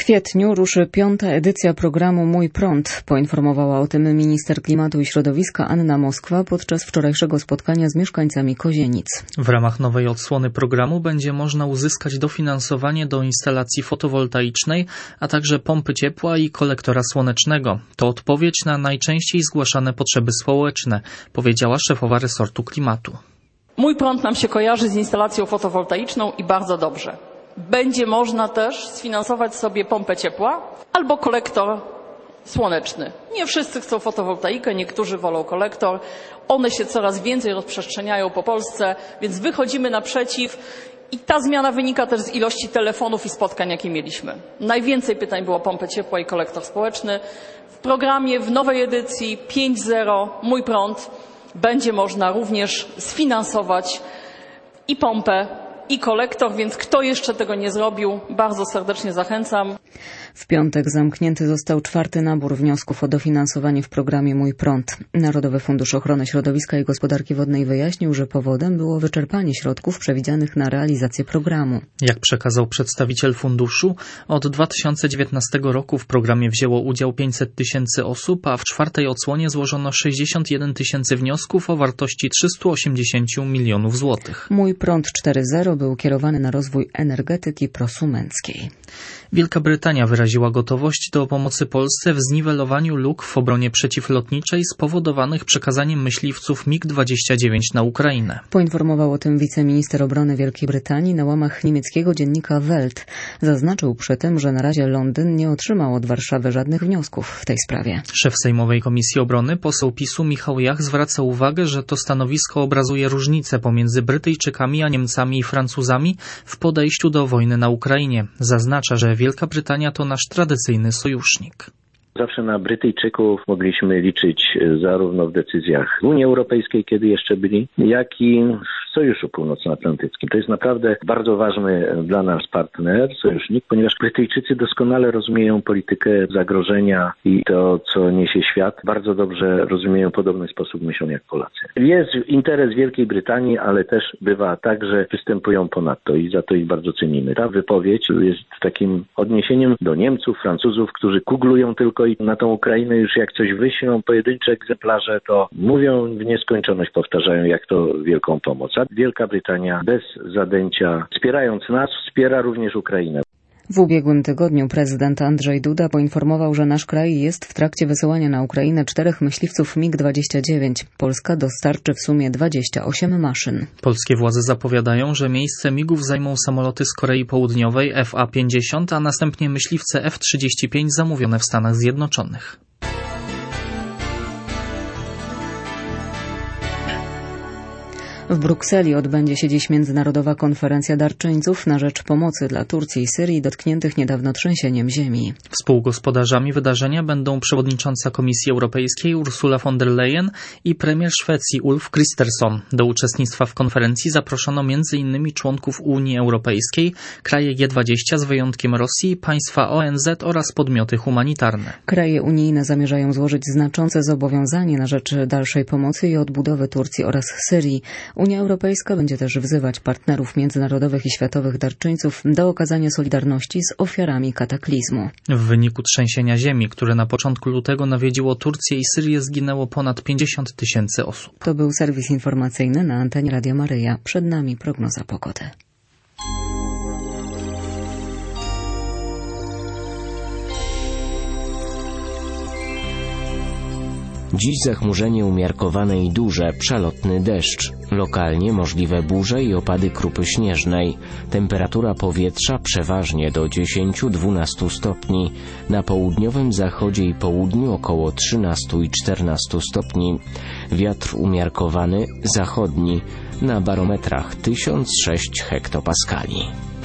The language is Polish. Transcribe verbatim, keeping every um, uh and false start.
kwietniu ruszy piąta edycja programu Mój prąd. Poinformowała o tym minister klimatu i środowiska Anna Moskwa podczas wczorajszego spotkania z mieszkańcami Kozienic. W ramach nowej odsłony programu będzie można uzyskać dofinansowanie do instalacji fotowoltaicznej, a także pompy ciepła i kolektora słonecznego. To odpowiedź na najczęściej zgłaszane potrzeby społeczne, powiedziała szefowa resortu klimatu. Mój prąd nam się kojarzy z instalacją fotowoltaiczną i bardzo dobrze. Będzie można też sfinansować sobie pompę ciepła albo kolektor słoneczny. Nie wszyscy chcą fotowoltaikę, niektórzy wolą kolektor. One się coraz więcej rozprzestrzeniają po Polsce, więc wychodzimy naprzeciw i ta zmiana wynika też z ilości telefonów i spotkań, jakie mieliśmy. Najwięcej pytań było o pompę ciepła i kolektor społeczny. W programie w nowej edycji pięć zero Mój prąd będzie można również sfinansować i pompę, i kolektor, więc kto jeszcze tego nie zrobił, bardzo serdecznie zachęcam. W piątek zamknięty został czwarty nabór wniosków o dofinansowanie w programie Mój prąd. Narodowy Fundusz Ochrony Środowiska i Gospodarki Wodnej wyjaśnił, że powodem było wyczerpanie środków przewidzianych na realizację programu. Jak przekazał przedstawiciel funduszu, od dwa tysiące dziewiętnastego roku w programie wzięło udział pięćset tysięcy osób, a w czwartej odsłonie złożono sześćdziesiąt jeden tysięcy wniosków o wartości trzysta osiemdziesiąt milionów złotych. Mój prąd cztery zero był kierowany na rozwój energetyki prosumenckiej. Wielka Brytania wyraziła gotowość do pomocy Polsce w zniwelowaniu luk w obronie przeciwlotniczej spowodowanych przekazaniem myśliwców mig dwadzieścia dziewięć na Ukrainę. Poinformował o tym wiceminister obrony Wielkiej Brytanii na łamach niemieckiego dziennika Welt. Zaznaczył przy tym, że na razie Londyn nie otrzymał od Warszawy żadnych wniosków w tej sprawie. Szef Sejmowej Komisji Obrony, poseł PiSu Michał Jach zwraca uwagę, że to stanowisko obrazuje różnicę pomiędzy Brytyjczykami a Niemcami i Francuzami w podejściu do wojny na Ukrainie. Zaznacza, że Wielka Brytania to nasz tradycyjny sojusznik. Zawsze na Brytyjczyków mogliśmy liczyć zarówno w decyzjach Unii Europejskiej, kiedy jeszcze byli, jak i w Sojuszu Północnoatlantyckim. To jest naprawdę bardzo ważny dla nas partner, sojusznik, ponieważ Brytyjczycy doskonale rozumieją politykę zagrożenia i to, co niesie świat. Bardzo dobrze rozumieją, w podobny sposób myślą jak Polacy. Jest interes Wielkiej Brytanii, ale też bywa tak, że występują ponad to i za to ich bardzo cenimy. Ta wypowiedź jest takim odniesieniem do Niemców, Francuzów, którzy kuglują tylko i na tą Ukrainę już jak coś wyślą, pojedyncze egzemplarze, to mówią w nieskończoność, powtarzają jak to wielką pomoc. A Wielka Brytania bez zadęcia, wspierając nas, wspiera również Ukrainę. W ubiegłym tygodniu prezydent Andrzej Duda poinformował, że nasz kraj jest w trakcie wysyłania na Ukrainę czterech myśliwców mig dwadzieścia dziewięć. Polska dostarczy w sumie dwadzieścia osiem maszyn. Polskie władze zapowiadają, że miejsce migów zajmą samoloty z Korei Południowej F A pięćdziesiąt, a następnie myśliwce F trzydzieści pięć zamówione w Stanach Zjednoczonych. W Brukseli odbędzie się dziś międzynarodowa konferencja darczyńców na rzecz pomocy dla Turcji i Syrii dotkniętych niedawno trzęsieniem ziemi. Współgospodarzami wydarzenia będą przewodnicząca Komisji Europejskiej Ursula von der Leyen i premier Szwecji Ulf Kristersson. Do uczestnictwa w konferencji zaproszono między innymi członków Unii Europejskiej, kraje G dwadzieścia z wyjątkiem Rosji, państwa O N Z oraz podmioty humanitarne. Kraje unijne zamierzają złożyć znaczące zobowiązanie na rzecz dalszej pomocy i odbudowy Turcji oraz Syrii. Unia Europejska będzie też wzywać partnerów międzynarodowych i światowych darczyńców do okazania solidarności z ofiarami kataklizmu. W wyniku trzęsienia ziemi, które na początku lutego nawiedziło Turcję i Syrię, zginęło ponad pięćdziesiąt tysięcy osób. To był serwis informacyjny na antenie Radia Maryja. Przed nami prognoza pogody. Dziś zachmurzenie umiarkowane i duże, przelotny deszcz. Lokalnie możliwe burze i opady krupy śnieżnej. Temperatura powietrza przeważnie do dziesięć do dwunastu stopni. Na południowym zachodzie i południu około trzynaście i czternaście stopni. Wiatr umiarkowany, zachodni. Na barometrach tysiąc sześć hektopaskali.